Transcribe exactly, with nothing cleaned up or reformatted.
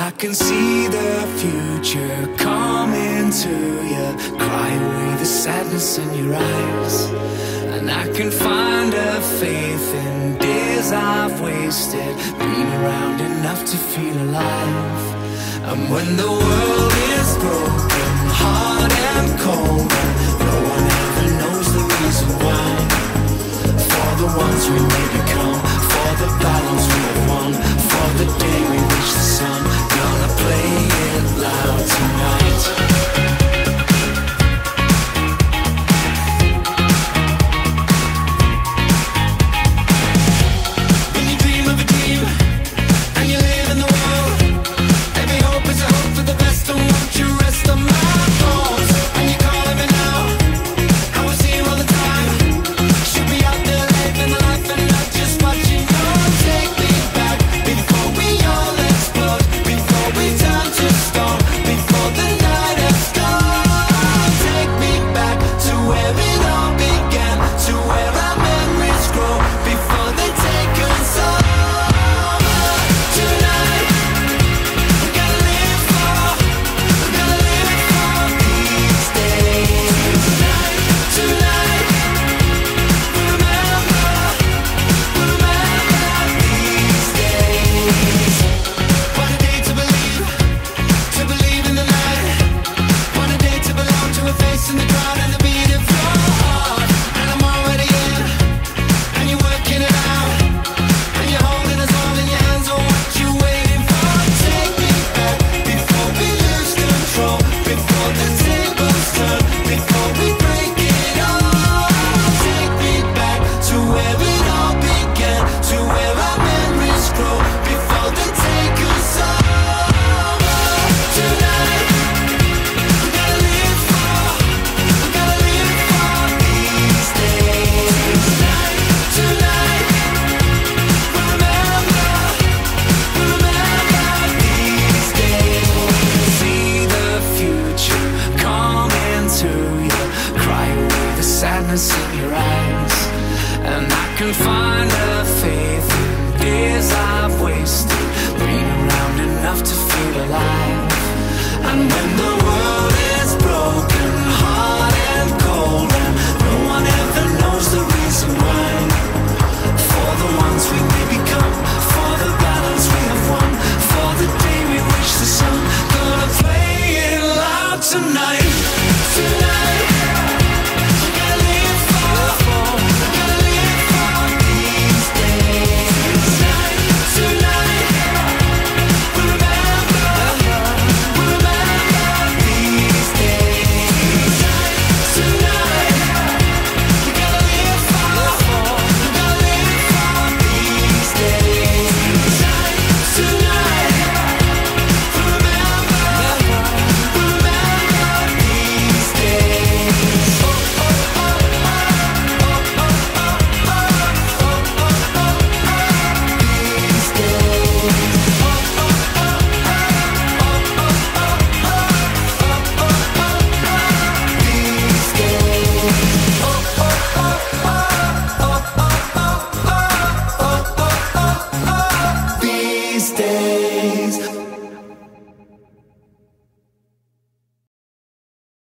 I can see the future coming to you. Cry away the sadness in your eyes. And I can find a faith in days I've wasted, been around enough to feel alive. And when the world is broken, hard and cold, and no one ever knows the reason why, for the ones we may become,